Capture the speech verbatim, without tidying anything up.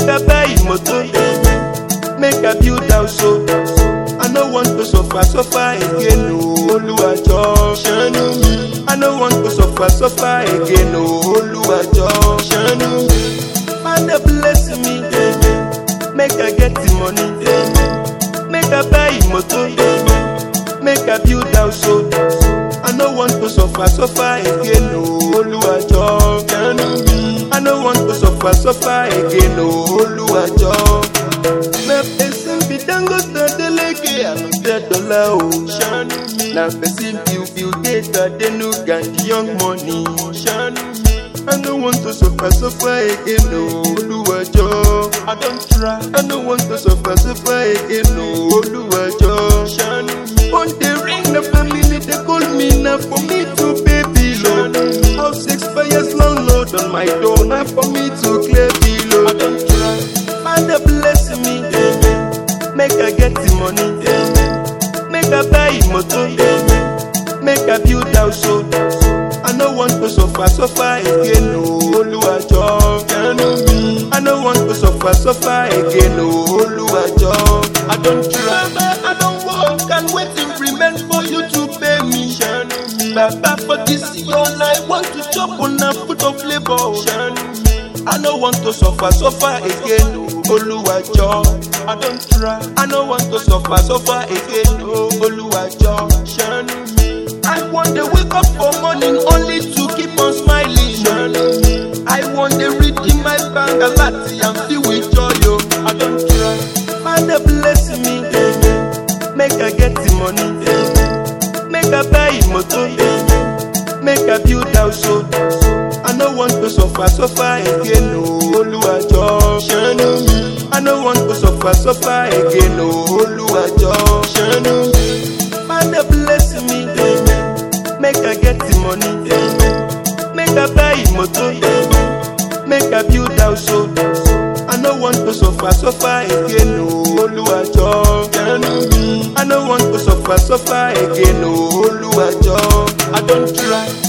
I buy motor, make I build house. So I no want to suffer, suffer again. No, Oluwajo, shanu me. I no want to suffer, suffer again. No, Oluwajo, shanu me. Father bless me, make I get the money, make I buy motor, make I build house. So I no want to suffer, suffer again. No, Oluwajo, shanu me. I no want to suffer, suffer again. No, Oluwajo. Na person be dangote deleke another dollar oh shanu me. Na person build build data they no get the young money shanu me. I no want to suffer suffer again no Oluwajo. I don't try. I no want to suffer suffer again no Oluwajo shanu me. On the ring the family they call me now for me to pay below. House expires landlord on my door now for me to clear below. I don't try. Father bless me, make I get the money, make I buy motor, make I build house. So I no want to suffer, suffer again. No, Oluwajo, shanu me. I no want to suffer, suffer again. No, Oluwajo. I don't try, I don't work and waiting remain for you to pay me. Shanu me. Baba for this year, I want to chop on a foot of labor. Shanu me. I no want to suffer, suffer again. No, Oluwajo, I don't try. I no want to suffer, suffer again. No, Oluwajo, shanu me. I want to wake up for morning only to keep on smiling. Shanu me. I want to read in my bangalati and feel with joy. Yo, I don't try. Father bless me, make I get the money, make I buy motor, make I build house. So I no want to suffer, suffer again. No, Oluwajo, shanu me. I no want to suffer, suffer again. No, Oluwajo, shanu me. Father bless me, make I get the money, make I buy motor, make I build house. So I no want to suffer, suffer again. No, Oluwajo, shanu me. I no want to suffer, suffer again. No, Oluwajo. I don't try.